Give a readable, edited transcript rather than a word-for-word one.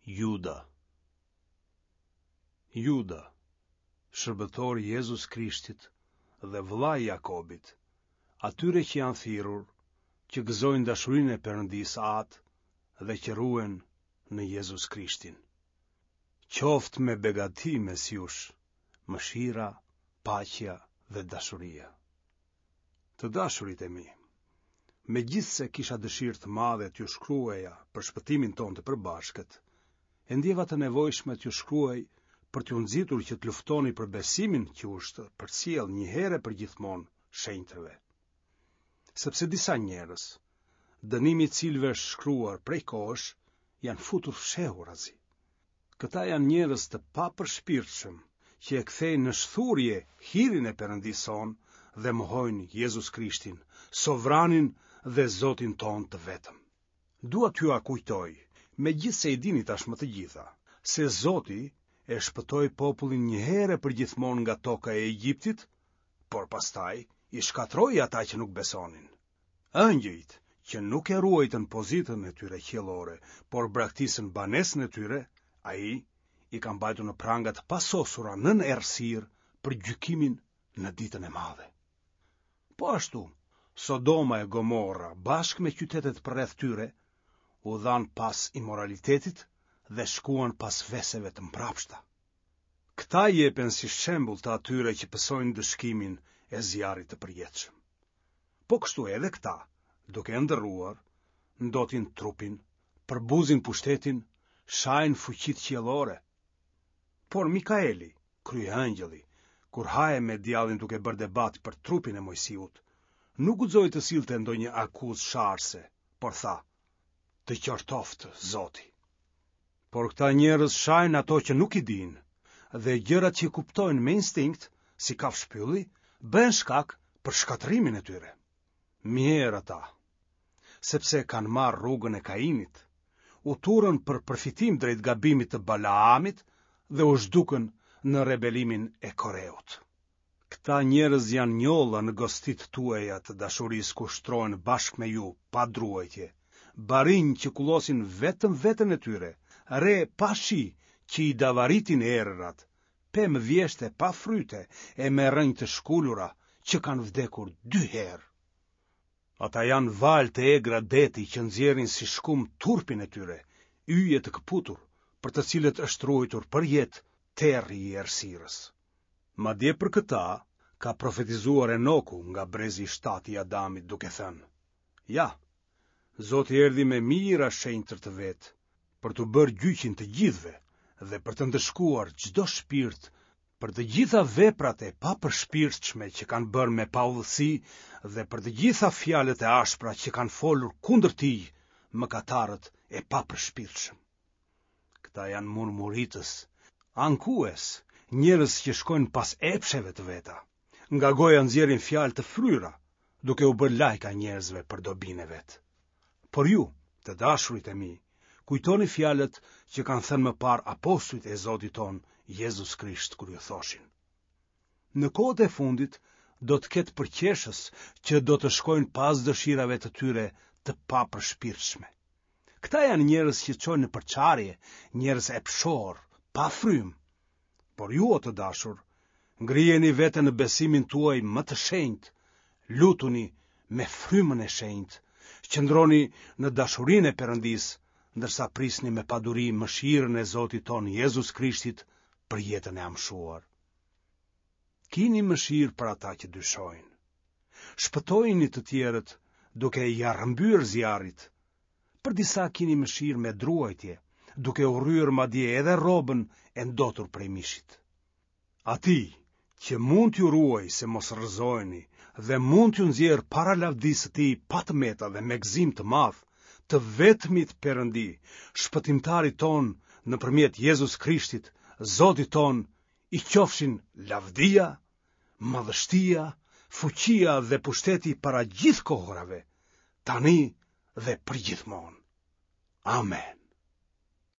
Juda. Juda, shërbëtor Jezus Krishtit dhe vëlla i Jakobit, atyre që janë thirrur, që gëzojnë dashurinë e Perëndisë atë dhe që ruhen në Jezus Krishtin. Qoftë me begati mes jush, mëshira, paqja dhe dashuria. Të dashurit e mi, megjithse kisha dëshirë të madhe t'ju shkruaja për shpëtimin ton të përbashkët, e ndjeva të nevojshme t'ju shkruaj për t'ju nxitur që të luftoni për besimin që është përcjell një herë për gjithmonë shenjtëve. Sepse disa njerëz, dënimi i cilëve është shkruar prej kohësh, janë futur fshehur azi. Këta janë njerëz të papërshpirtshëm që e kthejnë në shthurje hirin e Perëndisë son dhe mohojnë Jezus Krishtin, Sovranin dhe Zotin ton të vetëm. Dua t'ju kujtoj, megjithse i dini tashmë të gjitha, se Zoti e shpëtoi popullin një herë për gjithmonë nga toka e Egjiptit, por pastaj i shkatroi ata që nuk besonin. Ëngjëjt që nuk e ruajtën pozitën e tyre qiellore, por braktisën banesën e tyre, ai i ka mbajtur në pranga të pasosura nën errësirë për gjykimin në ditën e madhe. Po ashtu, Sodoma e Gomorra, bashkë me qytetet përreth tyre, u dhan pas imoralitetit dhe shkuan pas veseve të mbrapshta. Këta jepen si shembull të atyre që pësojnë dëshkimin e zjarrit të përjetshëm. Po kështu edhe këta, duke ndërruar, ndotin trupin, përbuzin pushtetin, shajnë fuqitë qiellore. Por Mikaeli, kryeangjëlli, kur haje me djallin duke bërë debat për trupin e Mojsiut, nuk guxoi të sillte ndonjë akuzë sharse, por tha: "Të qortoftë Zoti." Por këta njerëz shajnë ato që nuk i dinë, dhe gjërat që kuptojnë me instinkt, si kafshpylli, bëhen shkak për shkatërimin e tyre. Mirë ata, sepse kanë marrë rrugën e Kainit, u turën për përfitim drejt gabimit të Balaamit dhe u zhdukën në rebelimin e Koreut. Këta njerëz janë njolla në gostit tuaja të dashurisë ku shtrohen bashkë me ju pa druajtje, barinj që kullosin vetëm veten e tyre, re pa shi që i davaritin erërat, pemë vjeshte pa fryte e me rënjë të shkullura që kanë vdekur 2 herë. Ata janë valë të egra deti që nxjerrin si shkum turpin e tyre, yje të këputur, për të cilët është ruajtur për jetë terri i errësirës. Madje për këta ka profetizuar Enoku nga brezi 7 i Adamit duke thënë: "Ja, Zoti erdhi me mira shenjtër të vet, për të bërë gjyqin të gjithëve dhe për të ndëshkuar çdo shpirt për të gjitha veprat e papërshpirtshme që kanë bërë me paullësi dhe për të gjitha fjalët e ashpra që kanë folur kundër tij, mëkatarët e papërshpirtshëm." Këta janë murmuritës, ankues, njerëz që shkojnë pas epsheve të veta, nga goja nxjerrin fjalë të fryra, duke u bërë lajka njerëzve për dobinë e vet. Por ju, të dashurit e mi, kujtoni fjalët që kanë thënë më parë apostujt e Zotit ton Jezus Krisht kur ju thoshin: "Në kohët e fundit do të ketë përqeshës që do të shkojnë pas dëshirave të tyre të papërshpirtshme." Këta janë njerëz që çojnë në përçarje, njerëz epshor, pa frym. Por ju, o të dashur, ngrijeni veten në besimin tuaj më të shenjtë, lutuni me frymën e shenjtë, qëndroni në dashurinë e Perëndisë, ndërsa prisni me paduri mëshirën e Zotit ton Jezus Krishtit për jetën e amshuar. Kini mëshirë për ata që dyshojnë. Shpëtojini të tjerët duke i arrëmbyer zjarrit. Për disa kini mëshirë me druajtje, duke u rryer madje edhe rrobën e ndotur prej mishit. Ati që mund t'ju ruaj se mos rrëzojeni dhe mund t'ju nxjerr para lavdisë së tij pa të meta dhe me gëzim të madh, të vetmit Perëndi, shpëtimtarit ton nëpërmjet Jezus Krishtit, Zotit ton, i qofshin lavdia, madhështia, fuqia dhe pushteti para gjithë kohërave, tani dhe përgjithmonë. Amen.